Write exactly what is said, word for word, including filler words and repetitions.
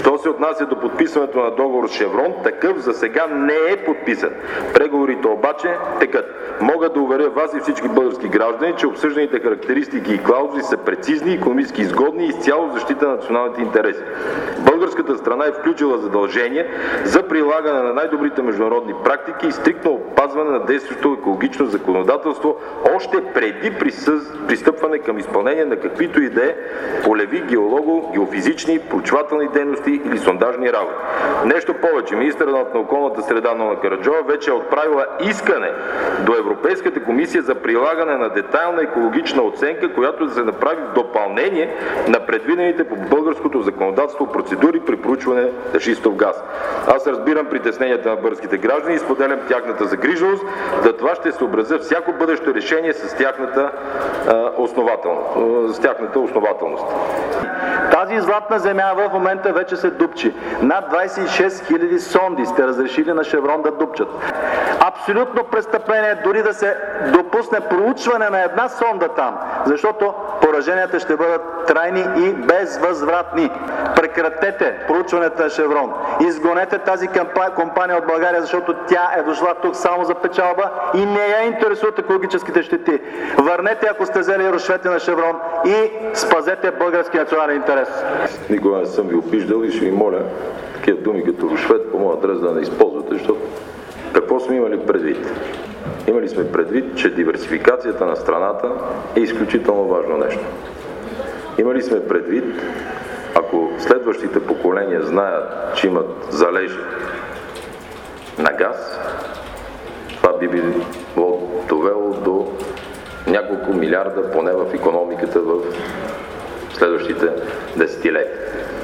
Що се отнася до подписването на договор с Шеврон, такъв за сега не е подписан. Преговорите обаче текат. Мога да уверя вас и всички български граждани, че обсъжданите характеристики и клаузи са прецизни, икономически изгодни и изцяло в защита на националните интереси. Българската страна е включила задължение за прилагане на най-добрите международни практики и стриктно опазване на действащото екологично законодателство още преди пристъпване към изпълнение на каквито и да е полеви, геолого, геофизични, проучвателни дейности или сондажни работи. Нещо повече, министърът на околната среда Нона Караджова вече е отправила искане до Европейската комисия за прилагане на детайлна екологична оценка, която да се направи в допълнение на предвидените по българското законодателство процедури при проучване на шистов газ. Аз разбирам притесненията на българските граждани и споделям тяхната загриженост, да това ще съобразя всяко бъдещо решение с тяхната, а, основателност, с тяхната основателност. Тази златна земя в момента вече се дупчи. Над двадесет и шест хиляди сонди сте разрешили на Шеврон да дупчат. Абсолютно престъпление дори да се допусне проучване на една сонда там, защото пораженията ще бъдат трайни и безвъзвратни. Прекратете проучването на Шеврон. Изгонете тази компания от България, защото тя е дошла тук само за печалба и не я интересуват екологическите щети. Върнете, ако сте взели рушвете на Шеврон, и спазете български национален интерес. Никога не съм ви обиждал и ще ви моля такива думи като рушвет по моя адрес да не използвате, защото какво сме имали предвид? Имали сме предвид, че диверсификацията на страната е изключително важно нещо. Имали сме предвид, ако следващите поколения знаят, че имат залежи на газ, това би било довело до няколко милиарда поне в икономиката в следващите десетилетия.